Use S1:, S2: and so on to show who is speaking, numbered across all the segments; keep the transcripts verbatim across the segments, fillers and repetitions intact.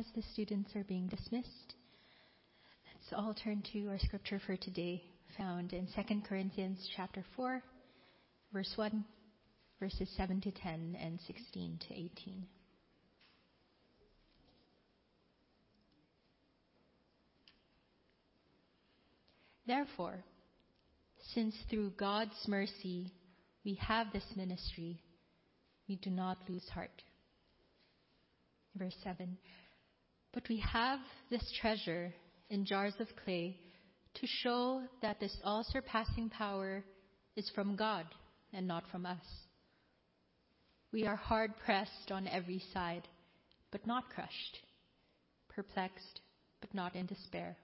S1: as the students are being dismissed, let's all turn to our scripture for today, found in Second Corinthians chapter four, verse one, verses seven to ten, and sixteen to eighteen. Therefore, since through God's mercy we have this ministry, we do not lose heart. Verse seven, but we have this treasure in jars of clay to show that this all-surpassing power is from God and not from us. We are hard-pressed on every side, but not crushed, perplexed, but not in despair,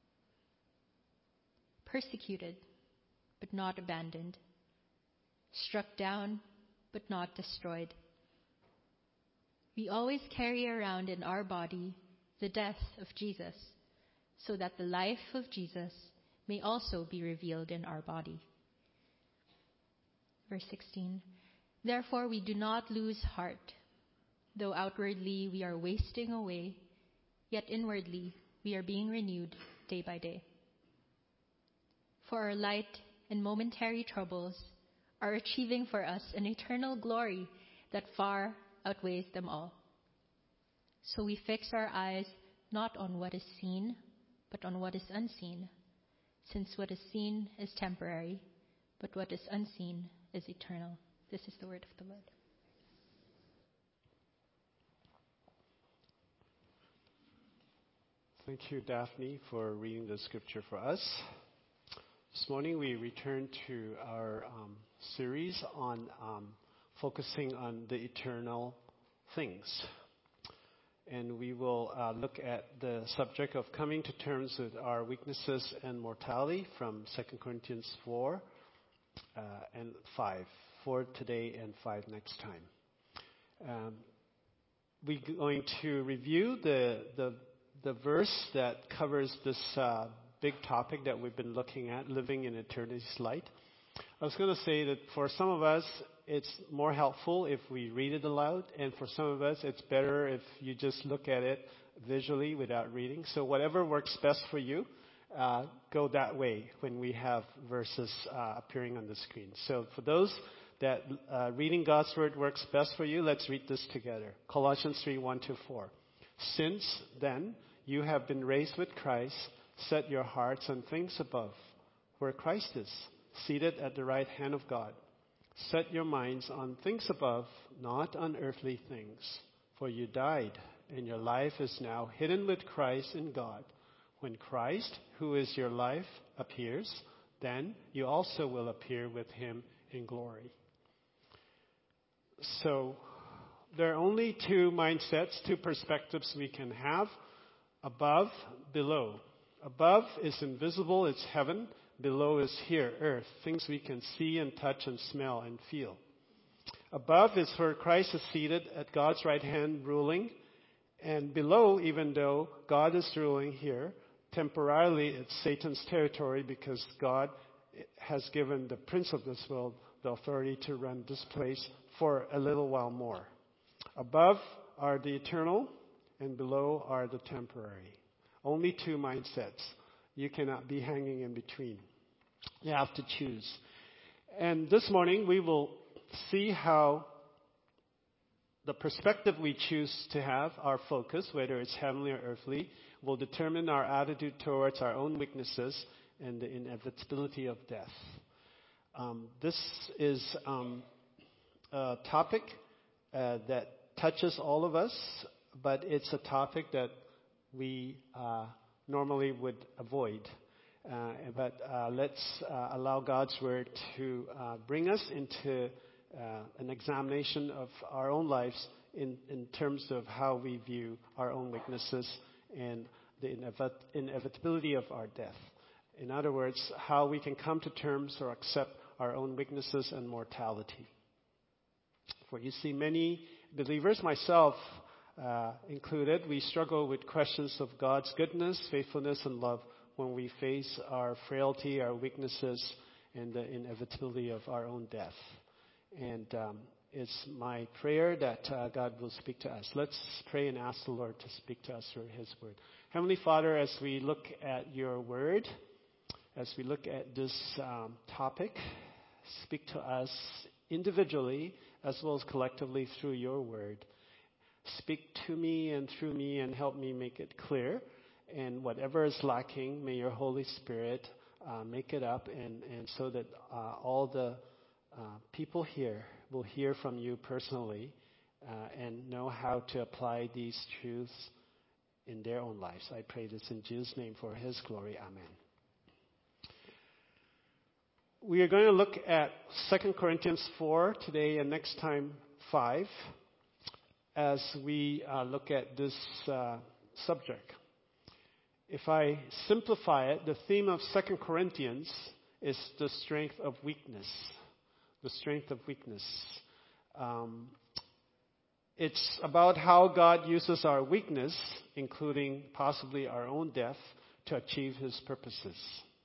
S1: persecuted, but not abandoned, struck down, but not destroyed. We always carry around in our body the death of Jesus, so that the life of Jesus may also be revealed in our body. Verse sixteen, therefore we do not lose heart. Though outwardly we are wasting away, yet inwardly we are being renewed day by day. For our light and momentary troubles are achieving for us an eternal glory that far outweighs them all. So we fix our eyes not on what is seen, but on what is unseen, since what is seen is temporary, but what is unseen is eternal. This is the word of the Lord.
S2: Thank you, Daphne, for reading the scripture for us. This morning we return to our um, series on um, focusing on the eternal things. And we will uh, look at the subject of coming to terms with our weaknesses and mortality from Second Corinthians four uh, and five. four today and five next time. Um, we're going to review the, the, the verse that covers this uh, big topic that we've been looking at, living in eternity's light. I was going to say that for some of us, it's more helpful if we read it aloud, and for some of us, it's better if you just look at it visually without reading. So whatever works best for you, uh, go that way when we have verses uh, appearing on the screen. So for those that uh, reading God's Word works best for you, let's read this together. Colossians three, one to four. Since then you have been raised with Christ, set your hearts on things above, where Christ is, seated at the right hand of God. Set your minds on things above, not on earthly things. For you died, and your life is now hidden with Christ in God. When Christ, who is your life, appears, then you also will appear with him in glory. So there are only two mindsets, two perspectives we can have: above, below. Above is invisible, it's heaven. Below is here, earth, things we can see and touch and smell and feel. Above is where Christ is seated at God's right hand ruling. And below, even though God is ruling here, temporarily it's Satan's territory, because God has given the prince of this world the authority to run this place for a little while more. Above are the eternal, and below are the temporary. Only two mindsets. You cannot be hanging in between. You have to choose. And this morning we will see how the perspective we choose to have, our focus, whether it's heavenly or earthly, will determine our attitude towards our own weaknesses and the inevitability of death. Um, this is um, a topic uh, that touches all of us, but it's a topic that we uh, normally would avoid. Uh, but uh, let's uh, allow God's Word to uh, bring us into uh, an examination of our own lives in, in terms of how we view our own weaknesses and the inevit- inevitability of our death. In other words, how we can come to terms or accept our own weaknesses and mortality. For you see, many believers, myself uh, included, we struggle with questions of God's goodness, faithfulness, and love when we face our frailty, our weaknesses, and the inevitability of our own death. And um, it's my prayer that uh, God will speak to us. Let's pray and ask the Lord to speak to us through His Word. Heavenly Father, as we look at your Word, as we look at this um, topic, speak to us individually as well as collectively through your Word. Speak to me and through me and help me make it clear. And whatever is lacking, may your Holy Spirit uh, make it up, and, and so that uh, all the uh, people here will hear from you personally uh, and know how to apply these truths in their own lives. I pray this in Jesus' name for His glory. Amen. We are going to look at Second Corinthians four today, and next time five, as we uh, look at this uh, subject. If I simplify it, the theme of Second Corinthians is the strength of weakness. The strength of weakness. Um, it's about how God uses our weakness, including possibly our own death, to achieve His purposes.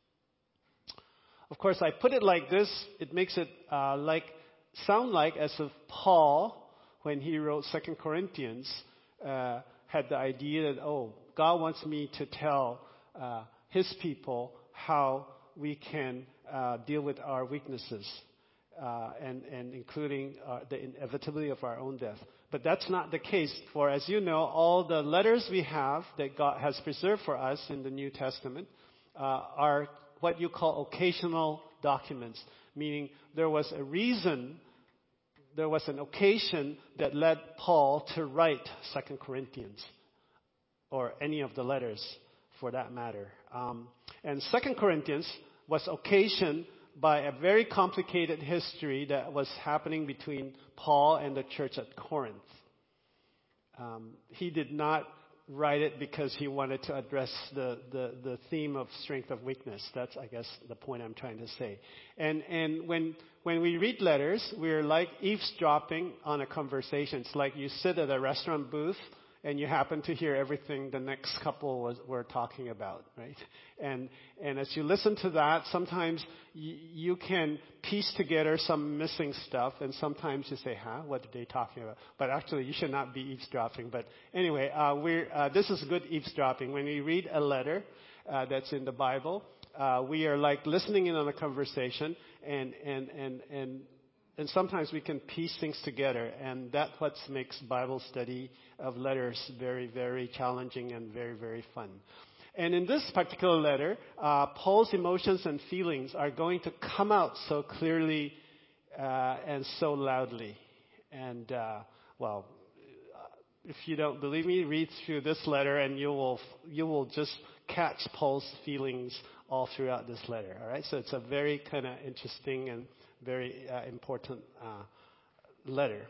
S2: Of course, I put it like this. It makes it uh, like sound like as if Paul, when he wrote Second Corinthians, uh, had the idea that, oh, God wants me to tell uh, His people how we can uh, deal with our weaknesses, uh, and, and including uh, the inevitability of our own death. But that's not the case. For as you know, all the letters we have that God has preserved for us in the New Testament uh, are what you call occasional documents, meaning there was a reason, there was an occasion that led Paul to write Second Corinthians, or any of the letters for that matter. Um, and Second Corinthians was occasioned by a very complicated history that was happening between Paul and the church at Corinth. Um, he did not write it because he wanted to address the, the, the theme of strength of weakness. That's, I guess, the point I'm trying to say. And and when when we read letters, we're like eavesdropping on a conversation. It's like you sit at a restaurant booth and you happen to hear everything the next couple was, were talking about, right? And and as you listen to that, sometimes y- you can piece together some missing stuff, and sometimes you say, "Huh, what are they talking about?" But actually, you should not be eavesdropping. But anyway, uh, we're uh, this is good eavesdropping. When we read a letter uh, that's in the Bible, uh, we are like listening in on a conversation, and and and and. And sometimes we can piece things together, and that's what makes Bible study of letters very, very challenging and very, very fun. And in this particular letter, uh, Paul's emotions and feelings are going to come out so clearly uh, and so loudly. And, uh, well, if you don't believe me, read through this letter, and you will you will just catch Paul's feelings all throughout this letter. All right, so it's a very kind of interesting and very uh, important uh, letter.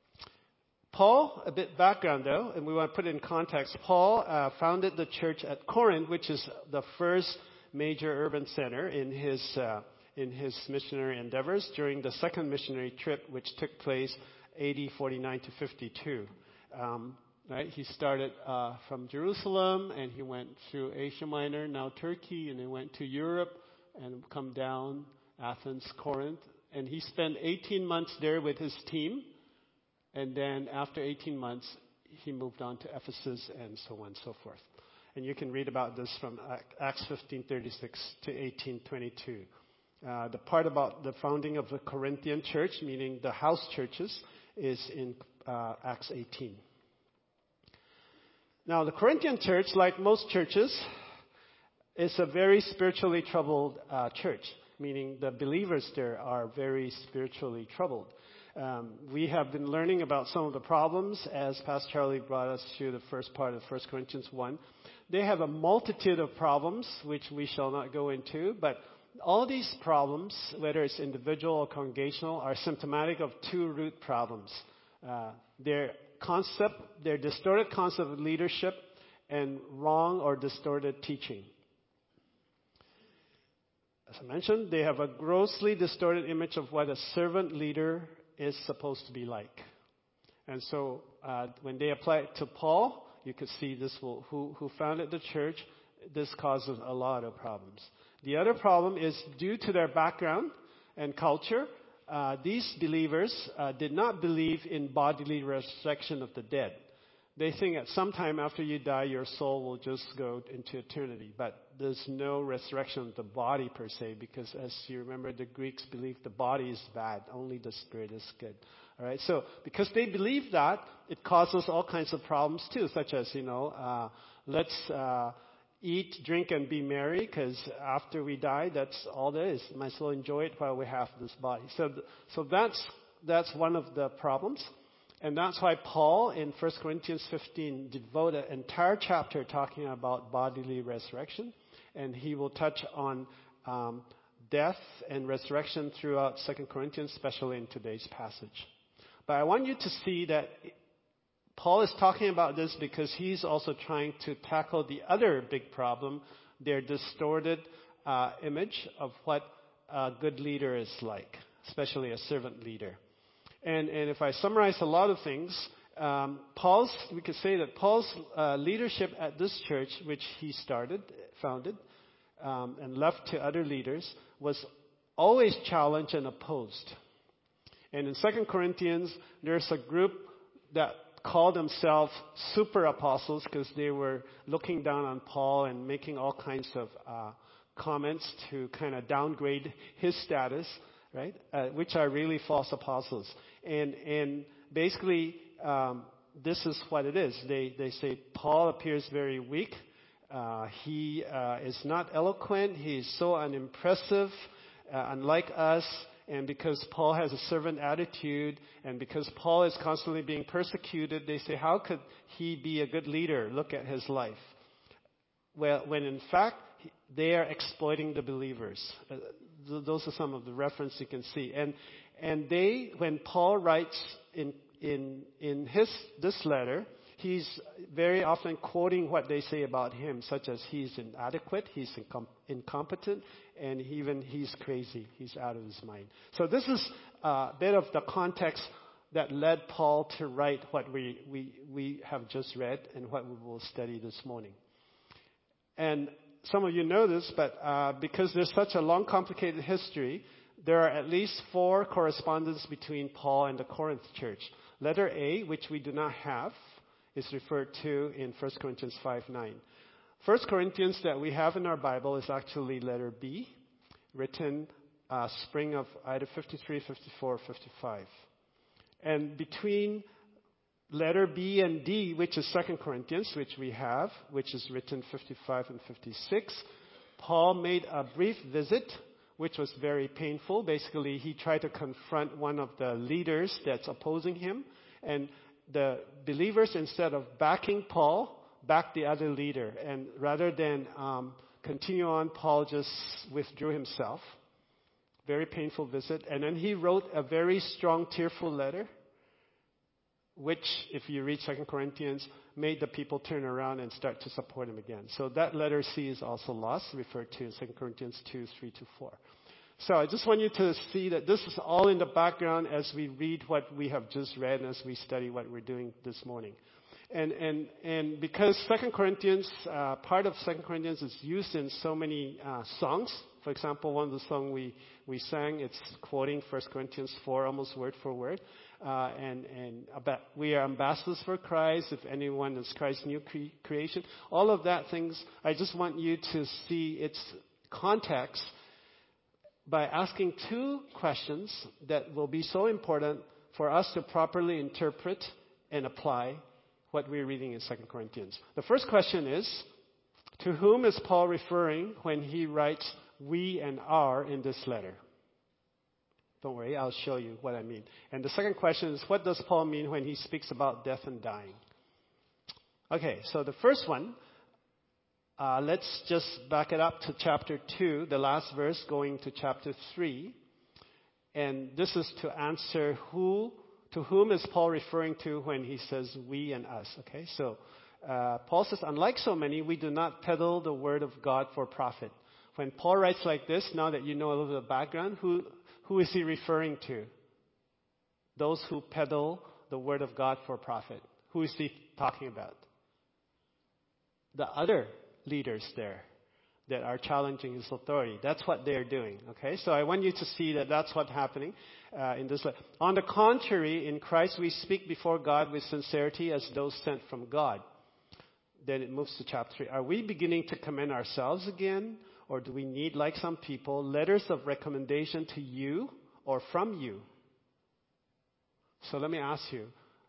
S2: Paul, a bit background though, and we want to put it in context. Paul uh, founded the church at Corinth, which is the first major urban center in his uh, in his missionary endeavors during the second missionary trip, which took place A D forty-nine to fifty-two. Um, right, he started uh, from Jerusalem, and he went through Asia Minor, now Turkey, and he went to Europe and come down Athens, Corinth. And he spent eighteen months there with his team. And then after eighteen months, he moved on to Ephesus and so on and so forth. And you can read about this from Acts fifteen thirty-six to eighteen twenty-two. Uh, the part about the founding of the Corinthian church, meaning the house churches, is in uh, Acts eighteen. Now, the Corinthian church, like most churches, is a very spiritually troubled uh, church. Meaning the believers there are very spiritually troubled. Um, we have been learning about some of the problems as Pastor Charlie brought us through the first part of First Corinthians one. They have a multitude of problems, which we shall not go into, but all these problems, whether it's individual or congregational, are symptomatic of two root problems. Uh, their concept, their distorted concept of leadership, and wrong or distorted teaching. As I mentioned, they have a grossly distorted image of what a servant leader is supposed to be like. And so uh, when they apply it to Paul, you could see this will, who, who founded the church, this causes a lot of problems. The other problem is due to their background and culture, uh, these believers uh, did not believe in bodily resurrection of the dead. They think that sometime after you die, your soul will just go into eternity. But there's no resurrection of the body per se, because as you remember, the Greeks believed the body is bad, only the spirit is good. All right. So because they believe that, it causes all kinds of problems too, such as, you know, uh, let's uh, eat, drink, and be merry, because after we die, that's all there is. Might as well enjoy it while we have this body. So, th- so that's that's one of the problems. And that's why Paul in First Corinthians fifteen devoted an entire chapter talking about bodily resurrection. And he will touch on um, death and resurrection throughout Second Corinthians, especially in today's passage. But I want you to see that Paul is talking about this because he's also trying to tackle the other big problem, their distorted uh, image of what a good leader is like, especially a servant leader. And, and if I summarize a lot of things, um, Paul's, we could say that Paul's uh, leadership at this church, which he started, founded, um, and left to other leaders, was always challenged and opposed. And in Second Corinthians, there's a group that called themselves super apostles because they were looking down on Paul and making all kinds of uh, comments to kind of downgrade his status, right? Uh, which are really false apostles. And and basically, um, this is what it is. They they say Paul appears very weak. Uh, he uh, is not eloquent. He is so unimpressive, uh, unlike us. And because Paul has a servant attitude, and because Paul is constantly being persecuted, they say, how could he be a good leader? Look at his life. Well, when in fact, they are exploiting the believers. Uh, th- those are some of the references you can see. And and they, when Paul writes in in in his this letter, he's very often quoting what they say about him, such as he's inadequate, he's incom- incompetent, and even he's crazy. He's out of his mind. So this is a bit of the context that led Paul to write what we, we, we have just read and what we will study this morning. And some of you know this, but uh, because there's such a long, complicated history, there are at least four correspondences between Paul and the Corinth church. Letter A, which we do not have, is referred to in First Corinthians five nine. First Corinthians that we have in our Bible is actually letter B, written uh, spring of either fifty-three, fifty-four, fifty-five. And between letter B and D, which is Second Corinthians, which we have, which is written fifty-five and fifty-six, Paul made a brief visit, which was very painful. Basically, he tried to confront one of the leaders that's opposing him, and the believers, instead of backing Paul, backed the other leader. And rather than um, continue on, Paul just withdrew himself. Very painful visit. And then he wrote a very strong, tearful letter, which, if you read Second Corinthians, made the people turn around and start to support him again. So that letter C is also lost, referred to in Second Corinthians two, three to four. So I just want you to see that this is all in the background as we read what we have just read and as we study what we're doing this morning. And and and because Second Corinthians, uh, part of Second Corinthians is used in so many uh, songs. For example, one of the songs we, we sang, it's quoting First Corinthians four almost word for word. Uh, and and about, we are ambassadors for Christ. If anyone is Christ's new cre- creation. All of that things, I just want you to see its context by asking two questions that will be so important for us to properly interpret and apply what we're reading in Second Corinthians. The first question is, to whom is Paul referring when he writes we and our in this letter? Don't worry, I'll show you what I mean. And the second question is, what does Paul mean when he speaks about death and dying? Okay, so the first one, Uh, let's just back it up to chapter two, the last verse, going to chapter three. And this is to answer who, to whom is Paul referring to when he says we and us. Okay, so uh, Paul says, unlike so many, we do not peddle the word of God for profit. When Paul writes like this, now that you know a little bit of background, who, who is he referring to? Those who peddle the word of God for profit. Who is he talking about? The other leaders there, that are challenging his authority. That's what they're doing. Okay, so I want you to see that that's what's happening uh, in this letter. On the contrary, in Christ we speak before God with sincerity as those sent from God. Then it moves to chapter three. Are we beginning to commend ourselves again? Or do we need, like some people, letters of recommendation to you or from you? So let me ask you,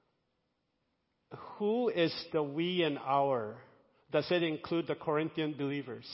S2: who is the we and our? Does it include the Corinthian believers?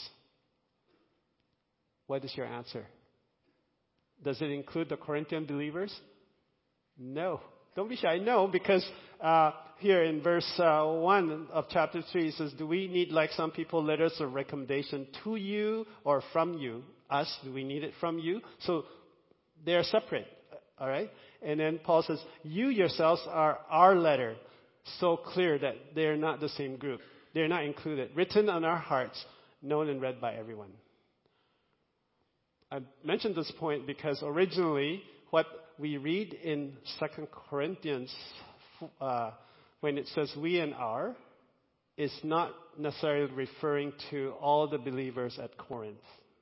S2: What is your answer? Does it include the Corinthian believers? No. Don't be shy. No, because uh, here in verse uh, one of chapter three, it says, do we need, like some people, letters of recommendation to you or from you? Us, do we need it from you? So they're separate, all right? And then Paul says, you yourselves are our letter. So clear that they're not the same group. They're not included. Written on our hearts, known and read by everyone. I mentioned this point because originally what we read in Second Corinthians uh, when it says we and our is not necessarily referring to all the believers at Corinth.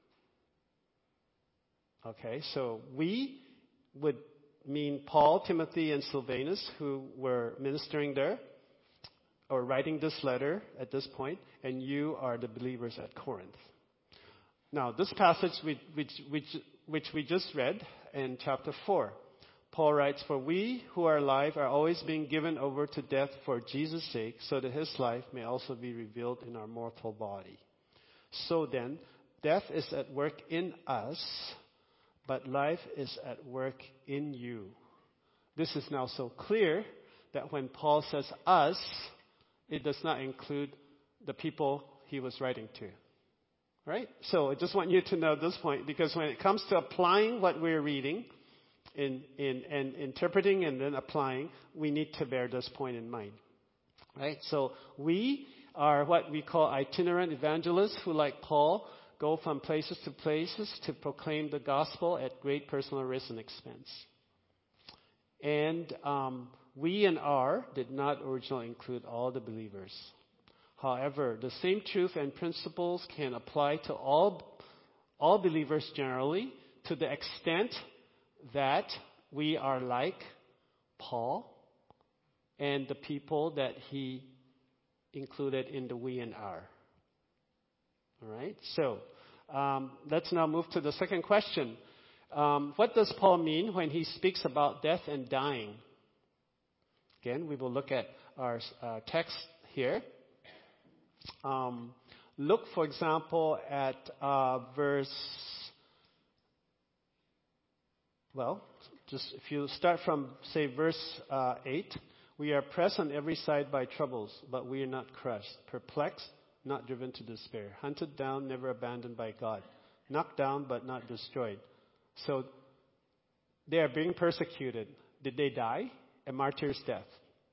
S2: Okay, so we would mean Paul, Timothy, and Silvanus, who were ministering there or writing this letter at this point, and you are the believers at Corinth. Now, this passage which, which, which, which we just read in chapter four, Paul writes, for we who are alive are always being given over to death for Jesus' sake, so that his life may also be revealed in our mortal body. So then, death is at work in us, but life is at work in you. This is now so clear that when Paul says us, it does not include the people he was writing to. Right? So I just want you to know this point, because when it comes to applying what we're reading in, in, and interpreting and then applying, we need to bear this point in mind. Right? So we are what we call itinerant evangelists who, like Paul, go from places to places to proclaim the gospel at great personal risk and expense. And um, we and our did not originally include all the believers. However, the same truth and principles can apply to all, all believers generally, to the extent that we are like Paul and the people that he included in the we and our. All right? So, um, let's now move to the second question. Um, what does Paul mean when he speaks about death and dying? Again, we will look at our uh, text here. Um, look, for example, at uh, verse, well, just if you start from, say, verse uh, eight. We are pressed on every side by troubles, but we are not crushed. Perplexed, not driven to despair. Hunted down, never abandoned by God. Knocked down, but not destroyed. So, they are being persecuted. Did they die? A martyr's death?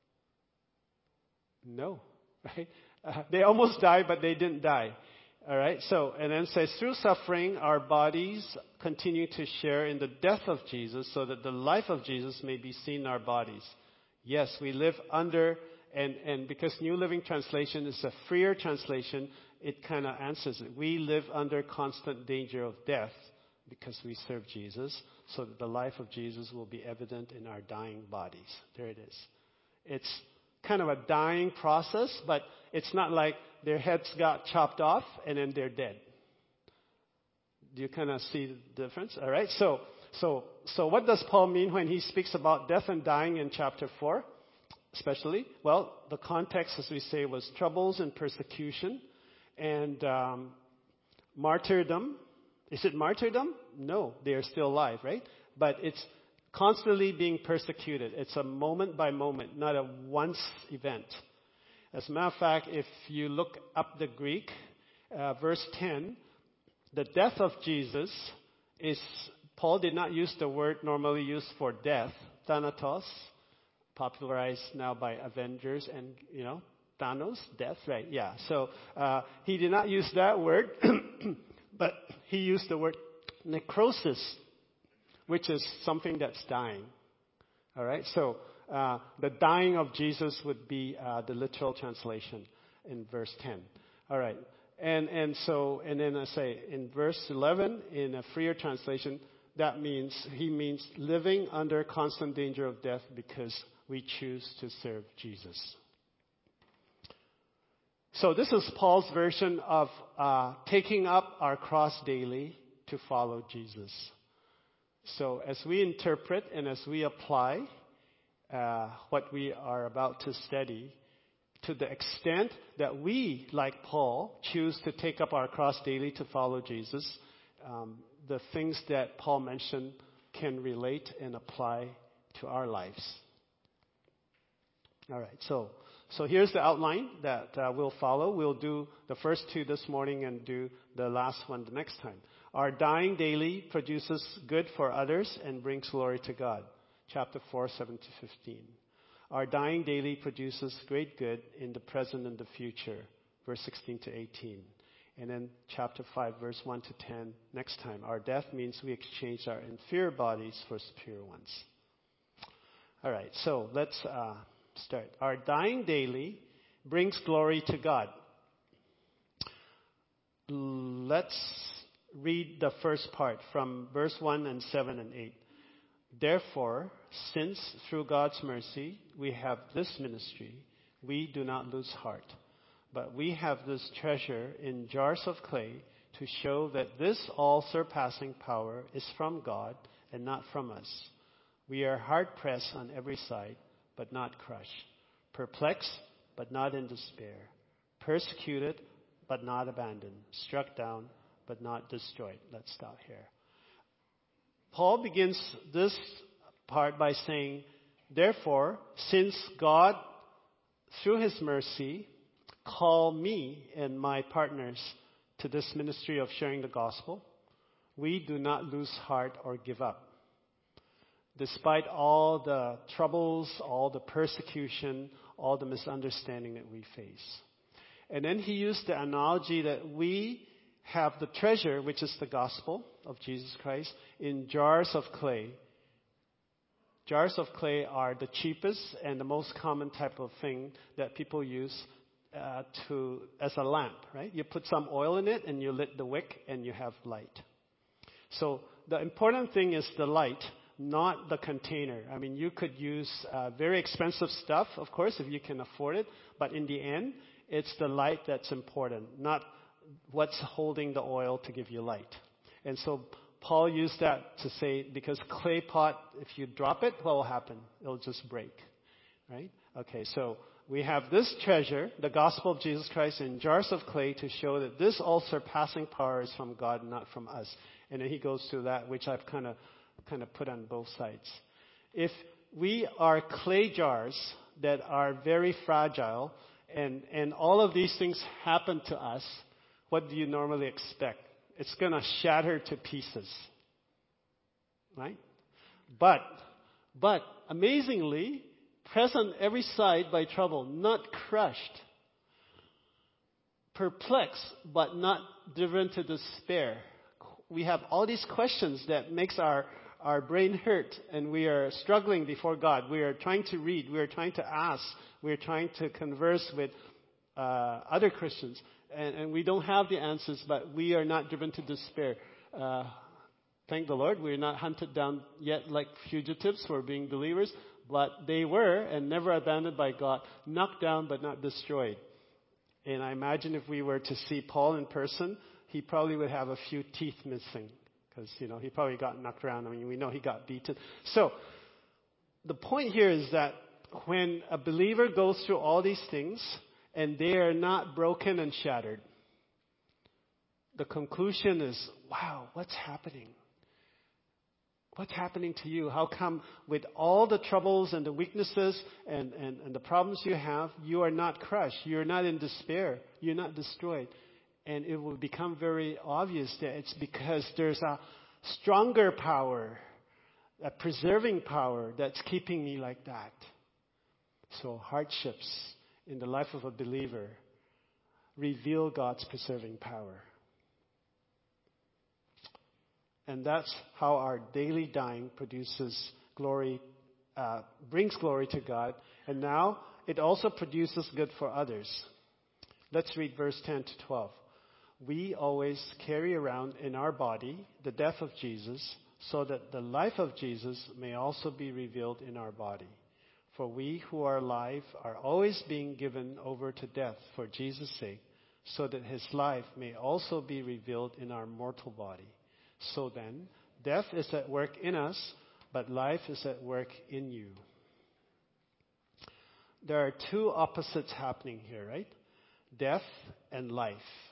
S2: No, right? Uh, they almost died, but they didn't die. All right. So, and then it says, through suffering, our bodies continue to share in the death of Jesus, so that the life of Jesus may be seen in our bodies. Yes, we live under, and and because New Living Translation is a freer translation, it kind of answers it. We live under constant danger of death because we serve Jesus, so that the life of Jesus will be evident in our dying bodies. There it is. It's kind of a dying process, but it's not like their heads got chopped off and then they're dead. Do you kind of see the difference? All right. So, so, so what does Paul mean when he speaks about death and dying in chapter four, especially? Well, the context, as we say, was troubles and persecution and um, martyrdom. Is it martyrdom? No, they are still alive, right? But it's constantly being persecuted. It's a moment by moment, not a once event. As a matter of fact, if you look up the Greek, uh, verse ten, the death of Jesus is, Paul did not use the word normally used for death, thanatos, popularized now by Avengers and, you know, Thanos, death, right? Yeah. So uh, he did not use that word, but he used the word necrosis, which is something that's dying. All right? So uh, the dying of Jesus would be uh, the literal translation in verse ten. All right. And, and so, and then I say in verse eleven, in a freer translation, that means, he means living under constant danger of death because we choose to serve Jesus. So this is Paul's version of uh, taking up our cross daily to follow Jesus. So as we interpret and as we apply uh, what we are about to study, to the extent that we, like Paul, choose to take up our cross daily to follow Jesus, um, the things that Paul mentioned can relate and apply to our lives. All right, so so here's the outline that uh, we'll follow. We'll do the first two this morning and do the last one the next time. Our dying daily produces good for others and brings glory to God. Chapter four, seven to fifteen. Our dying daily produces great good in the present and the future. Verse sixteen to eighteen. And then chapter five, verse one to ten, next time. Our death means we exchange our inferior bodies for superior ones. All right, so let's uh, start. Our dying daily brings glory to God. Let's read the first part from verse one and seven and eight. Therefore, since through God's mercy we have this ministry, we do not lose heart. But we have this treasure in jars of clay to show that this all-surpassing power is from God and not from us. We are hard-pressed on every side, but not crushed. Perplexed, but not in despair. Persecuted, but not abandoned. Struck down, but not destroyed. Let's stop here. Paul begins this part by saying, therefore, since God, through his mercy, called me and my partners to this ministry of sharing the gospel, we do not lose heart or give up. Despite all the troubles, all the persecution, all the misunderstanding that we face. And then he used the analogy that we have the treasure, which is the gospel of Jesus Christ, in jars of clay. Jars of clay are the cheapest and the most common type of thing that people use uh, to as a lamp, right? You put some oil in it and you lit the wick and you have light. So the important thing is the light, not the container. I mean, you could use uh, very expensive stuff, of course, if you can afford it. But in the end, it's the light that's important, not what's holding the oil to give you light. And so Paul used that to say, because clay pot, if you drop it, what will happen? It'll just break, right? Okay, so we have this treasure, the gospel of Jesus Christ, in jars of clay to show that this all-surpassing power is from God, not from us. And then he goes to that, which I've kind of kind of put on both sides. If we are clay jars that are very fragile, and, and all of these things happen to us, what do you normally expect? It's going to shatter to pieces, right? But, but amazingly, present every side by trouble, not crushed, perplexed, but not driven to despair. We have all these questions that makes our our brain hurt, and we are struggling before God. We are trying to read. We are trying to ask. We are trying to converse with uh, other Christians. And, and we don't have the answers, but we are not driven to despair. Uh, thank the Lord, we're not hunted down yet like fugitives for being believers, but they were, and never abandoned by God, knocked down but not destroyed. And I imagine if we were to see Paul in person, he probably would have a few teeth missing. Because, you know, he probably got knocked around. I mean, we know he got beaten. So, the point here is that when a believer goes through all these things, and they are not broken and shattered, the conclusion is, wow, what's happening? What's happening to you? How come with all the troubles and the weaknesses and, and, and the problems you have, you are not crushed? You're not in despair. You're not destroyed. And it will become very obvious that it's because there's a stronger power, a preserving power that's keeping me like that. So hardships in the life of a believer reveal God's preserving power. And that's how our daily dying produces glory, uh, brings glory to God. And now it also produces good for others. Let's read verse ten to twelve. we always carry around in our body the death of Jesus, so that the life of Jesus may also be revealed in our body. For we who are alive are always being given over to death for Jesus' sake, so that his life may also be revealed in our mortal body. So then, death is at work in us, but life is at work in you. There are two opposites happening here, right? Death and life.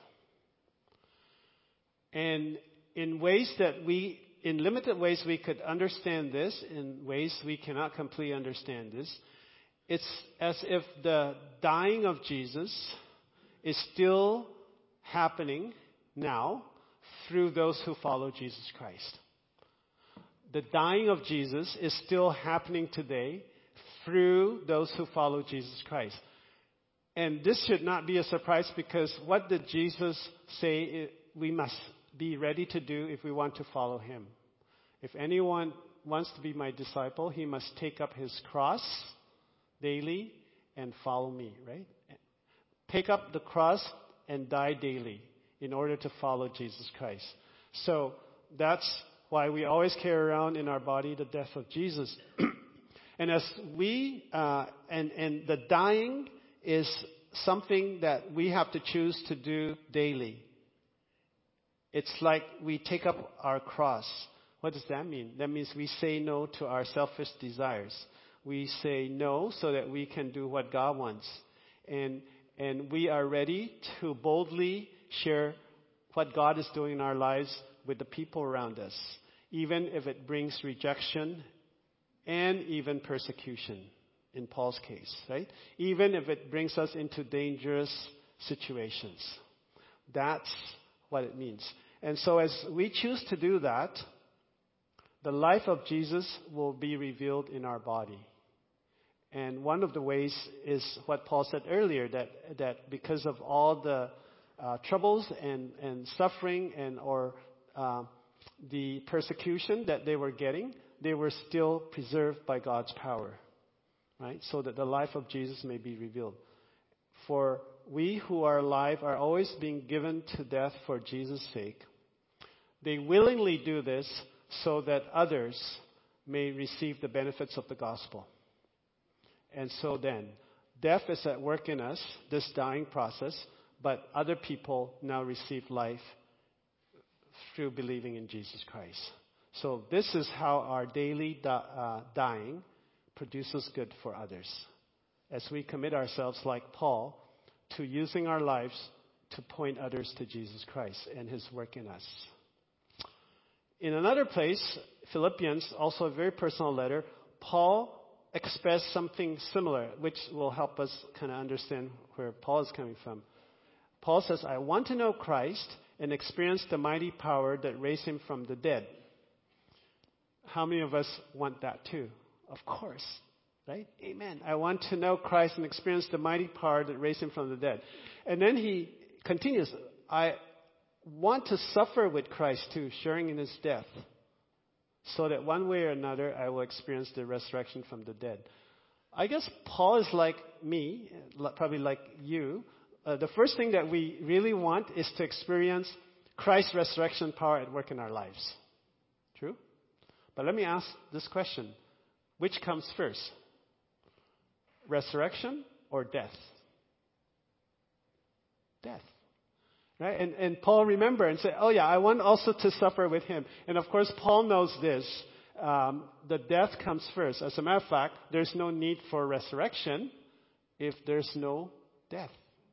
S2: And in ways that we, in limited ways we could understand this, in ways we cannot completely understand this, it's as if the dying of Jesus is still happening now through those who follow Jesus Christ. The dying of Jesus is still happening today through those who follow Jesus Christ. And this should not be a surprise, because what did Jesus say we must be ready to do if we want to follow him? If anyone wants to be my disciple, he must take up his cross daily and follow me, right? Take up the cross and die daily in order to follow Jesus Christ. So that's why we always carry around in our body the death of Jesus. And as we, uh, and, and the dying is something that we have to choose to do daily. It's like we take up our cross. What does that mean? That means we say no to our selfish desires. We say no so that we can do what God wants. And, and we are ready to boldly share what God is doing in our lives with the people around us, even if it brings rejection and even persecution, in Paul's case, right? Even if it brings us into dangerous situations. That's what it means. And so as we choose to do that, the life of Jesus will be revealed in our body. And one of the ways is what Paul said earlier, that, that because of all the uh, troubles and, and suffering and or uh, the persecution that they were getting, they were still preserved by God's power, right? So that the life of Jesus may be revealed. For we who are alive are always being given to death for Jesus' sake. They willingly do this so that others may receive the benefits of the gospel. And so then, death is at work in us, this dying process, but other people now receive life through believing in Jesus Christ. So this is how our daily di- uh, dying produces good for others. As we commit ourselves, like Paul, to using our lives to point others to Jesus Christ and his work in us. In another place, Philippians, also a very personal letter, Paul expressed something similar, which will help us kind of understand where Paul is coming from. Paul says, I want to know Christ and experience the mighty power that raised him from the dead. How many of us want that too? Of course, right? Amen. I want to know Christ and experience the mighty power that raised him from the dead. And then he continues, I want to suffer with Christ too, sharing in his death, so that one way or another I will experience the resurrection from the dead. I guess Paul is like me, probably like you. Uh, the first thing that we really want is to experience Christ's resurrection power at work in our lives. True? But let me ask this question. Which comes first? Resurrection or death? Death. Right? And, and Paul remembered and said, oh yeah, I want also to suffer with him. And of course, Paul knows this. Um, the death comes first. As a matter of fact, there's no need for resurrection if there's no death.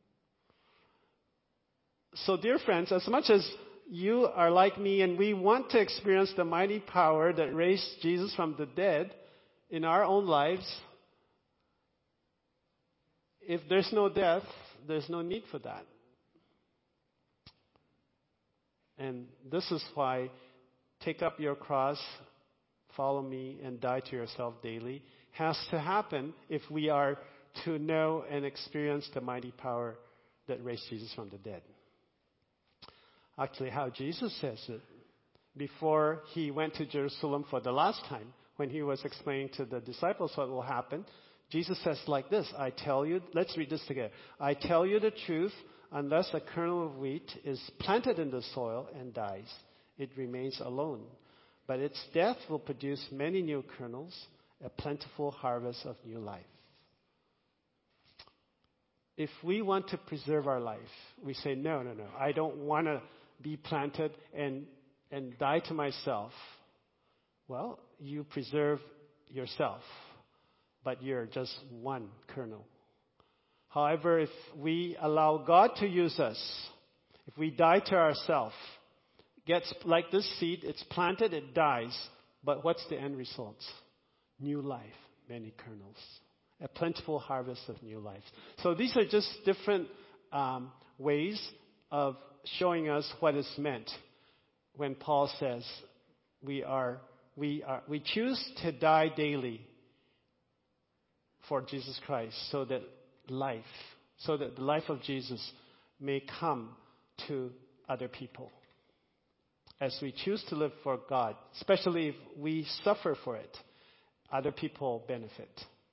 S2: So dear friends, as much as you are like me and we want to experience the mighty power that raised Jesus from the dead in our own lives, if there's no death, there's no need for that. And this is why take up your cross, follow me, and die to yourself daily has to happen if we are to know and experience the mighty power that raised Jesus from the dead. Actually, how Jesus says it, before he went to Jerusalem for the last time, when he was explaining to the disciples what will happen, Jesus says like this, I tell you, let's read this together. I tell you the truth, unless a kernel of wheat is planted in the soil and dies, it remains alone. But its death will produce many new kernels, a plentiful harvest of new life. If we want to preserve our life, we say, no, no, no, I don't want to be planted and, and die to myself. Well, you preserve yourself, but you're just one kernel. However, if we allow God to use us, if we die to ourselves, gets like this seed, it's planted, it dies, but what's the end result? New life, many kernels. A plentiful harvest of new life. So these are just different um, ways of showing us what is meant when Paul says we are we are we choose to die daily for Jesus Christ, so that life, so that the life of Jesus may come to other people. As we choose to live for God, especially if we suffer for it, other people benefit.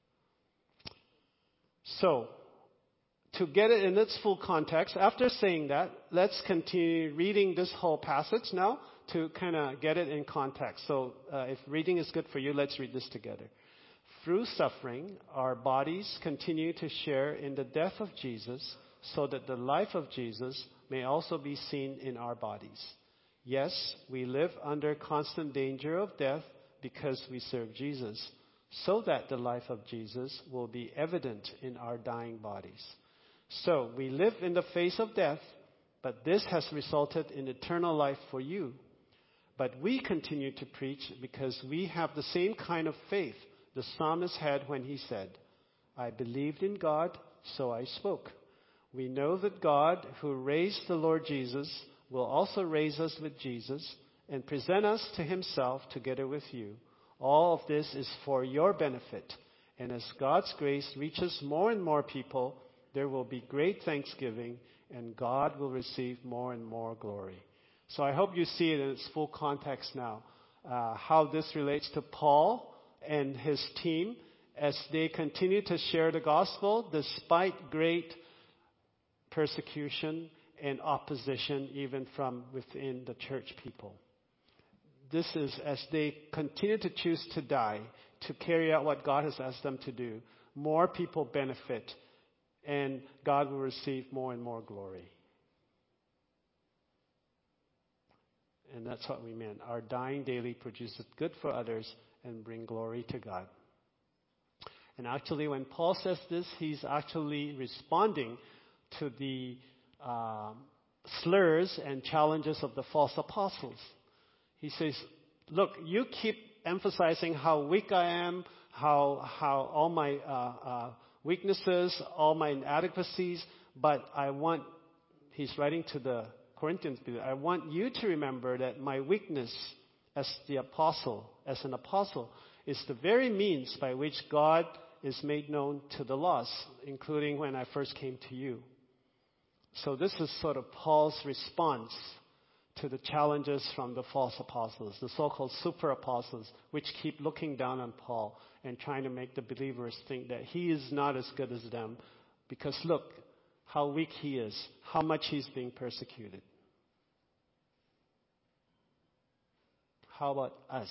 S2: So, to get it in its full context, after saying that, let's continue reading this whole passage now to kind of get it in context. So, uh, if reading is good for you, let's read this together. Through suffering, our bodies continue to share in the death of Jesus, so that the life of Jesus may also be seen in our bodies. Yes, we live under constant danger of death because we serve Jesus, so that the life of Jesus will be evident in our dying bodies. So, we live in the face of death, but this has resulted in eternal life for you. But we continue to preach because we have the same kind of faith the psalmist had when he said, I believed in God, so I spoke. We know that God, who raised the Lord Jesus, will also raise us with Jesus and present us to himself together with you. All of this is for your benefit. And as God's grace reaches more and more people, there will be great thanksgiving, and God will receive more and more glory. So I hope you see it in its full context now, uh, how this relates to Paul and his team as they continue to share the gospel despite great persecution and opposition even from within the church people. This is as they continue to choose to die, to carry out what God has asked them to do, more people benefit, and God will receive more and more glory. And that's what we meant. Our dying daily produces good for others and bring glory to God. And actually, when Paul says this, he's actually responding to the uh, slurs and challenges of the false apostles. He says, look, you keep emphasizing how weak I am, how how all my uh, uh, weaknesses, all my inadequacies, but I want, he's writing to the Corinthians, I want you to remember that my weakness as the apostle, as an apostle, is the very means by which God is made known to the lost, including when I first came to you. So this is sort of Paul's response to the challenges from the false apostles, the so-called super apostles, which keep looking down on Paul and trying to make the believers think that he is not as good as them, because look how weak he is, how much he's being persecuted. How about us?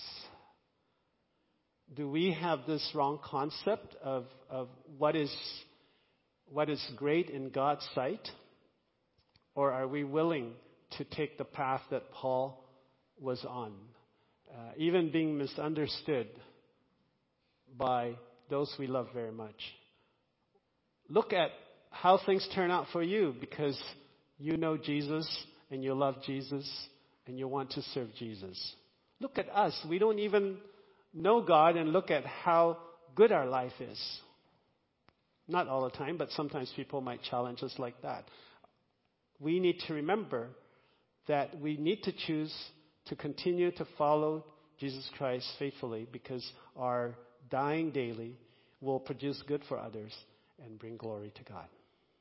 S2: Do we have this wrong concept of, of what is what is great in God's sight? Or are we willing to take the path that Paul was on, uh, even being misunderstood by those we love very much? Look at how things turn out for you, because you know Jesus and you love Jesus and you want to serve Jesus. Look at us. We don't even know God, and look at how good our life is. Not all the time, but sometimes people might challenge us like that. We need to remember that we need to choose to continue to follow Jesus Christ faithfully, because our dying daily will produce good for others and bring glory to God.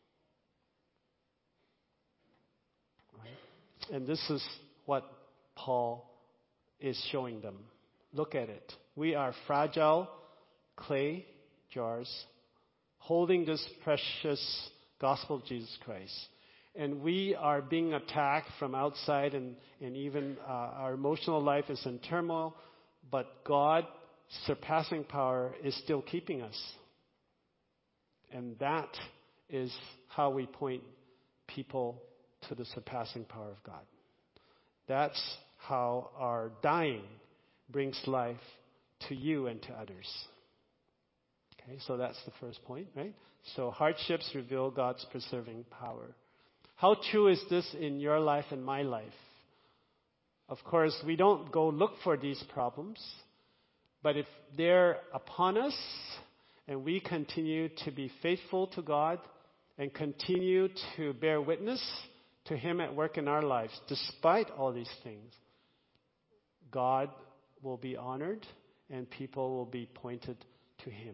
S2: Right? And this is what Paul is showing them. Look at it. We are fragile clay jars holding this precious gospel of Jesus Christ. and we are being attacked from outside, and, and even uh, our emotional life is in turmoil, but God's surpassing power is still keeping us. And that is how we point people to the surpassing power of God. That's how our dying brings life to you and to others. Okay, so that's the first point, right? So hardships reveal God's preserving power. How true is this in your life and my life? Of course, we don't go look for these problems, but if they're upon us and we continue to be faithful to God and continue to bear witness to Him at work in our lives, despite all these things, God will be honored and people will be pointed to Him.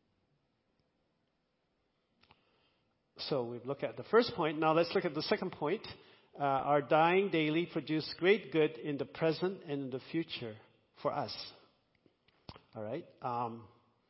S2: So we've looked at the first point. Now let's look at the second point. Uh, our dying daily produce great good in the present and in the future for us. All right? Um,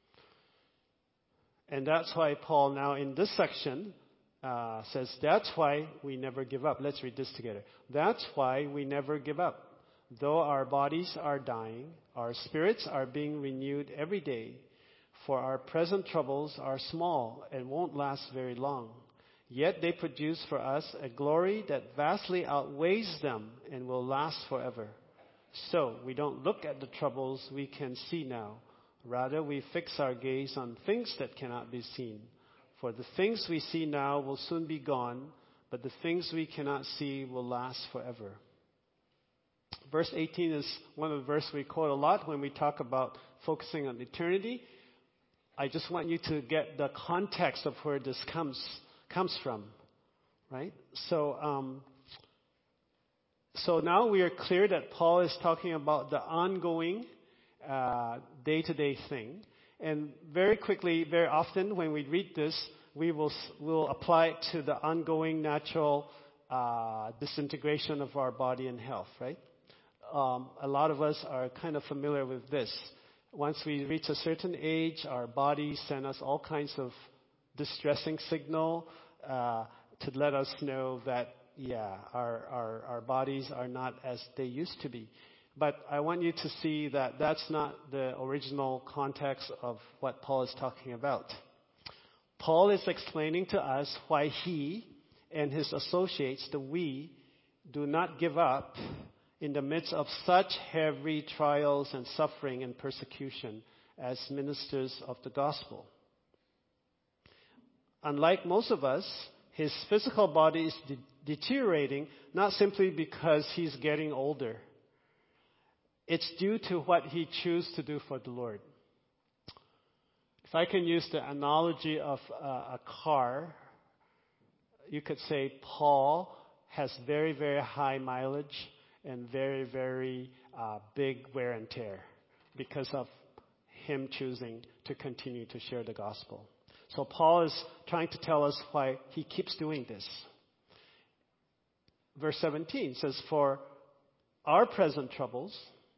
S2: and that's why Paul now in this section uh, says, that's why we never give up. Let's read this together. That's why we never give up. Though our bodies are dying, our spirits are being renewed every day. For our present troubles are small and won't last very long. Yet they produce for us a glory that vastly outweighs them and will last forever. So we don't look at the troubles we can see now. Rather, we fix our gaze on things that cannot be seen. For the things we see now will soon be gone, but the things we cannot see will last forever. Verse eighteen is one of the verses we quote a lot when we talk about focusing on eternity. I just want you to get the context of where this comes comes from, right? So, um, so now we are clear that Paul is talking about the ongoing uh, day-to-day thing, and very quickly, very often, when we read this, we will will apply it to the ongoing natural uh, disintegration of our body and health, right? Um, a lot of us are kind of familiar with this. Once we reach a certain age, our bodies send us all kinds of distressing signal uh, to let us know that, yeah, our, our, our bodies are not as they used to be. But I want you to see that that's not the original context of what Paul is talking about. Paul is explaining to us why he and his associates, the we, do not give up in the midst of such heavy trials and suffering and persecution as ministers of the gospel. Unlike most of us, his physical body is de- deteriorating not simply because he's getting older. It's due to what he chooses to do for the Lord. If I can use the analogy of uh, a car, you could say Paul has very, very high mileage and very, very uh, big wear and tear because of him choosing to continue to share the gospel. So Paul is trying to tell us why he keeps doing this. Verse seventeen says, for our present troubles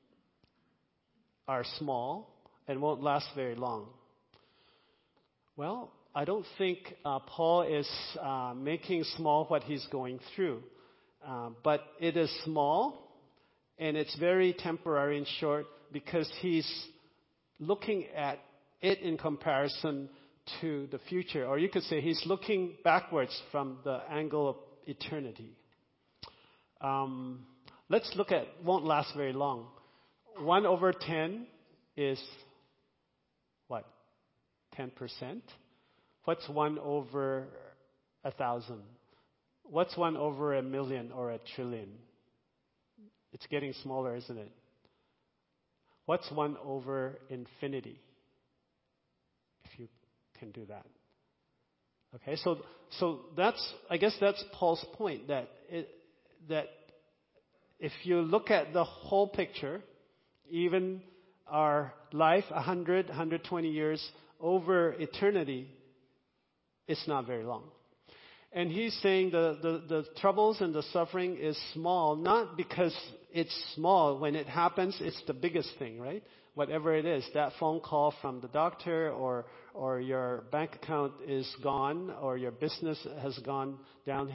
S2: are small and won't last very long. Well, I don't think uh, Paul is uh, making small what he's going through. Uh, but it is small, and it's very temporary and short because he's looking at it in comparison to the future. Or you could say he's looking backwards from the angle of eternity. Um, let's look at, won't last very long. one over ten is what? ten percent? What's one over a thousand? What's one over a million or a trillion? It's getting smaller, isn't it? What's one over infinity? If you can do that. Okay, so so that's I guess that's Paul's point that it, that if you look at the whole picture, even our life, one hundred, one hundred twenty years over eternity, it's not very long. And he's saying the, the, the troubles and the suffering is small, not because it's small. When it happens, it's the biggest thing, right? Whatever it is, that phone call from the doctor or or your bank account is gone or your business has gone downhill.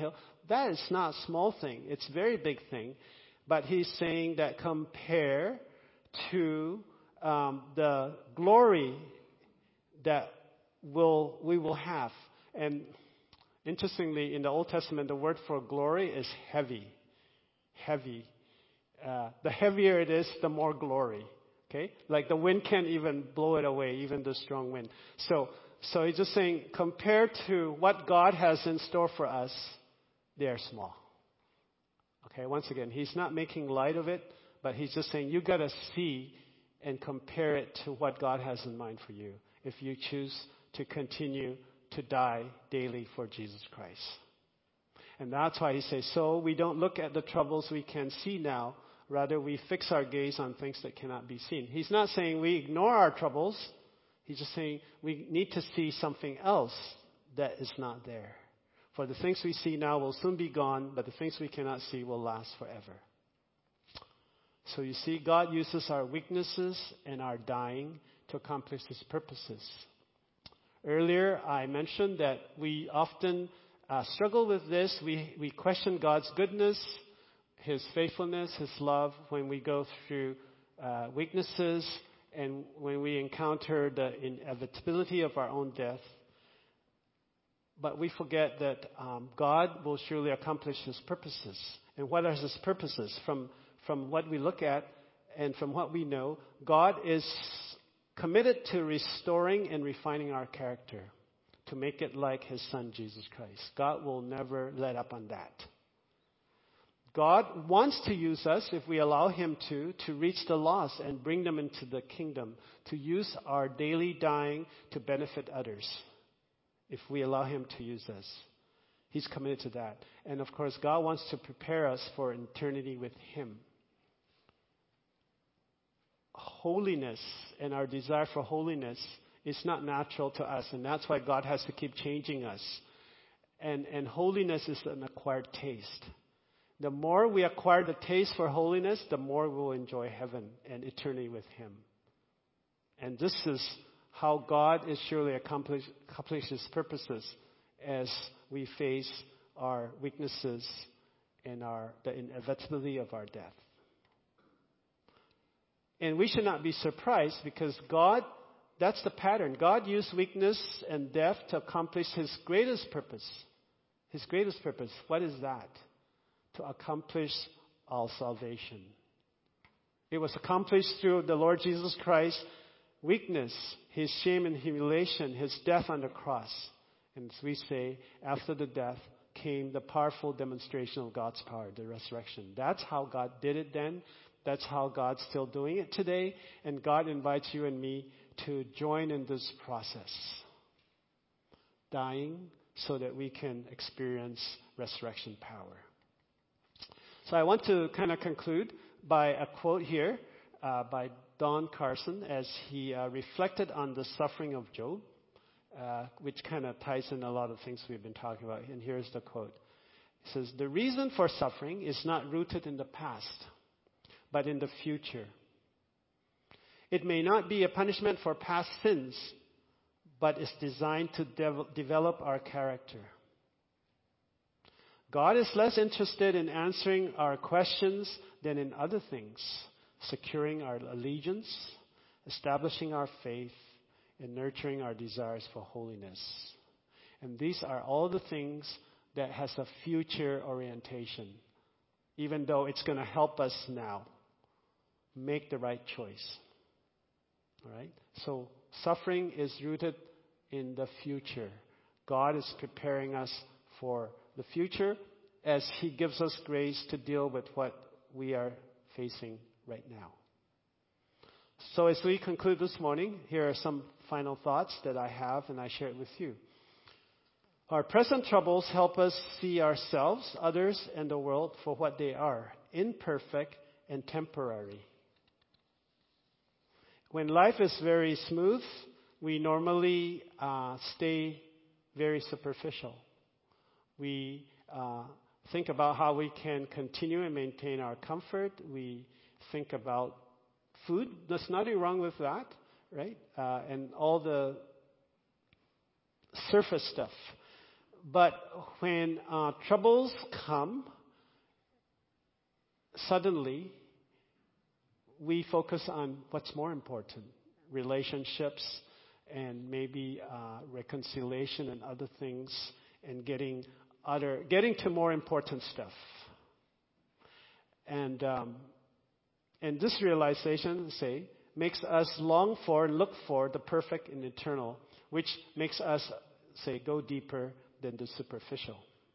S2: that is not a small thing. It's a very big thing. But he's saying that compare to um, the glory that will we will have. And interestingly, in the Old Testament, the word for glory is heavy. Heavy. Uh, the heavier it is, the more glory. Okay? Like the wind can't even blow it away, even the strong wind. So, so he's just saying, compared to what God has in store for us, they are small. Okay, once again, he's not making light of it, but he's just saying you got to see and compare it to what God has in mind for you if you choose to continue to die daily for Jesus Christ. And that's why he says, so we don't look at the troubles we can see now, rather we fix our gaze on things that cannot be seen. He's not saying we ignore our troubles. He's just saying we need to see something else that is not there. For the things we see now will soon be gone, but the things we cannot see will last forever. So you see, God uses our weaknesses and our dying to accomplish His purposes. Earlier, I mentioned that we often uh, struggle with this. We, we question God's goodness, His faithfulness, His love when we go through uh, weaknesses and when we encounter the inevitability of our own death. But we forget that um, God will surely accomplish His purposes. And what are His purposes? From, from what we look at and from what we know, God is committed to restoring and refining our character to make it like His Son, Jesus Christ. God will never let up on that. God wants to use us, if we allow Him to, to reach the lost and bring them into the kingdom, to use our daily dying to benefit others. If we allow Him to use us. He's committed to that. And of course, God wants to prepare us for eternity with Him. Holiness and our desire for holiness is not natural to us. And that's why God has to keep changing us. And, and holiness is an acquired taste. The more we acquire the taste for holiness, the more we'll enjoy heaven and eternity with Him. And this is how God is surely accomplish, accomplish His purposes as we face our weaknesses and our, the inevitability of our death. And we should not be surprised because God, that's the pattern. God used weakness and death to accomplish His greatest purpose. His greatest purpose. What is that? To accomplish all salvation. It was accomplished through the Lord Jesus Christ. Weakness, His shame and humiliation, His death on the cross. And as we say, after the death came the powerful demonstration of God's power, the resurrection. That's how God did it then. That's how God's still doing it today. And God invites you and me to join in this process. Dying so that we can experience resurrection power. So I want to kind of conclude by a quote here uh, by Don Carson as he uh, reflected on the suffering of Job, uh, which kind of ties in a lot of things we've been talking about. And here's the quote. It says, "The reason for suffering is not rooted in the past, but in the future. It may not be a punishment for past sins, but is designed to dev- develop our character. God is less interested in answering our questions than in other things, securing our allegiance, establishing our faith, and nurturing our desires for holiness. And these are all the things that has a future orientation, even though it's going to help us now make the right choice. All right? So suffering is rooted in the future. God is preparing us for the future as He gives us grace to deal with what we are facing right now. So as we conclude this morning, here are some final thoughts that I have, and I share it with you. Our present troubles help us see ourselves, others, and the world for what they are, imperfect and temporary. When life is very smooth, we normally uh, stay very superficial. We uh, think about how we can continue and maintain our comfort. We think about food. There's nothing wrong with that, right? Uh, and all the surface stuff. But when uh, troubles come, suddenly we focus on what's more important, relationships and maybe uh, reconciliation and other things, and getting other, getting to more important stuff. And um, and this realization, say, makes us long for and look for the perfect and eternal, which makes us, say, go deeper than the superficial.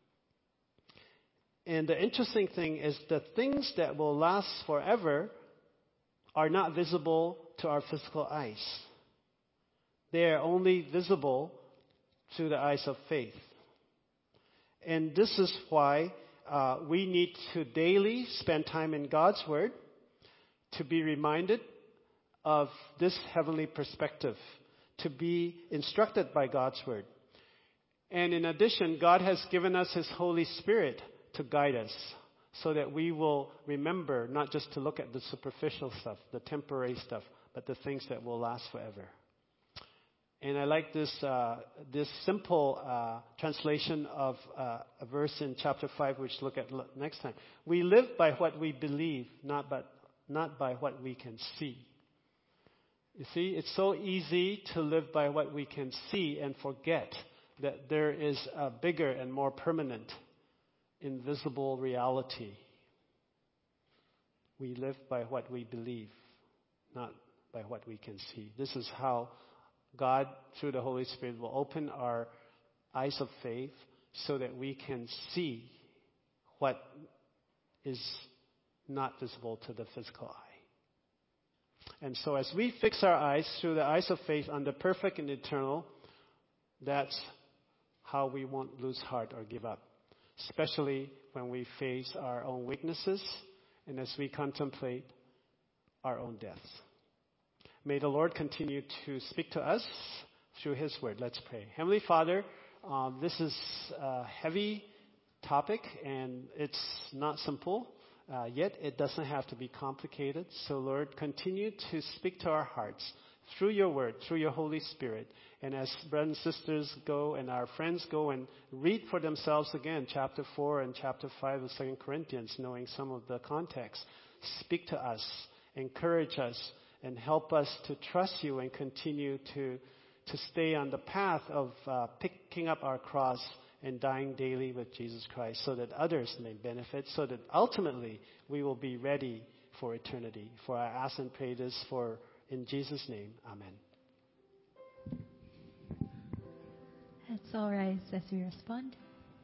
S2: And the interesting thing is the things that will last forever are not visible to our physical eyes. They are only visible through the eyes of faith. And this is why uh, we need to daily spend time in God's Word to be reminded of this heavenly perspective, to be instructed by God's Word. And in addition, God has given us His Holy Spirit to guide us so that we will remember not just to look at the superficial stuff, the temporary stuff, but the things that will last forever. And I like this uh, this simple uh, translation of uh, a verse in chapter five, which we'll look at next time. We live by what we believe, not by, not by what we can see. You see, it's so easy to live by what we can see and forget that there is a bigger and more permanent, invisible reality. We live by what we believe, not by what we can see. This is how God, through the Holy Spirit, will open our eyes of faith so that we can see what is not visible to the physical eye. And so as we fix our eyes through the eyes of faith on the perfect and eternal, that's how we won't lose heart or give up, especially when we face our own weaknesses and as we contemplate our own deaths. May the Lord continue to speak to us through His Word. Let's pray. Heavenly Father, um, this is a heavy topic and it's not simple, uh, yet it doesn't have to be complicated. So Lord, continue to speak to our hearts through your Word, through your Holy Spirit. And as brothers and sisters go and our friends go and read for themselves again chapter four and chapter five of Second Corinthians, knowing some of the context, speak to us, encourage us, and help us to trust you and continue to to stay on the path of uh, picking up our cross and dying daily with Jesus Christ so that others may benefit, so that ultimately we will be ready for eternity. For I ask and pray this for in Jesus' name. Amen.
S1: Let's all rise as we respond.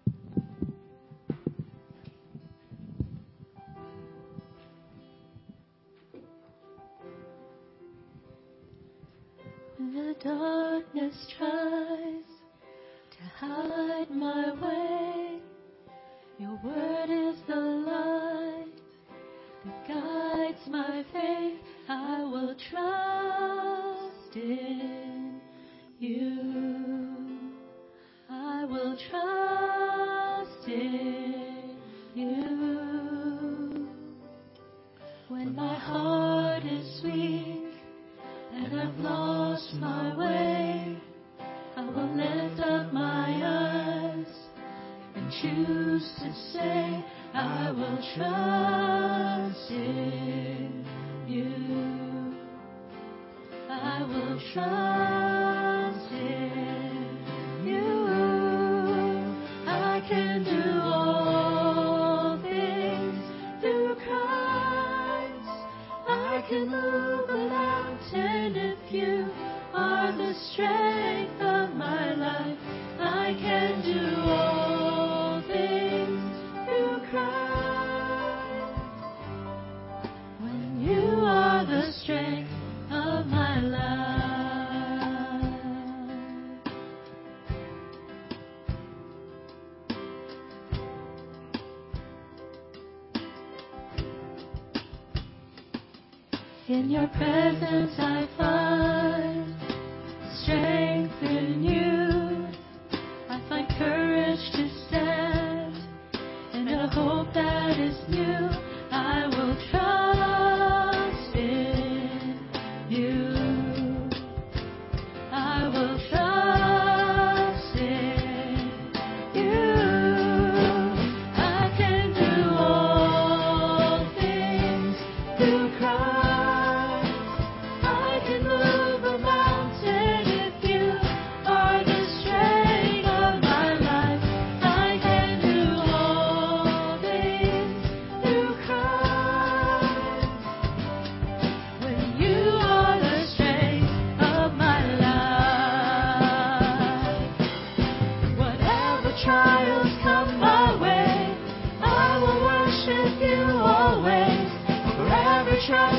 S1: When the darkness tries to hide my way, your word is the light that guides my faith. I will trust in you. I will trust in you. When my heart is weak and I've lost my way, I will lift up my eyes and choose to say, I will trust in you. I will trust in you. I can do all things through Christ. I can move a mountain if you are the strength of my life. I can do all things through Christ. When you are the strength of my life. In your presence I find strength in you. I find courage to stand and a hope that is new. I will trust in you. I will trust in
S3: with you always. Forever trust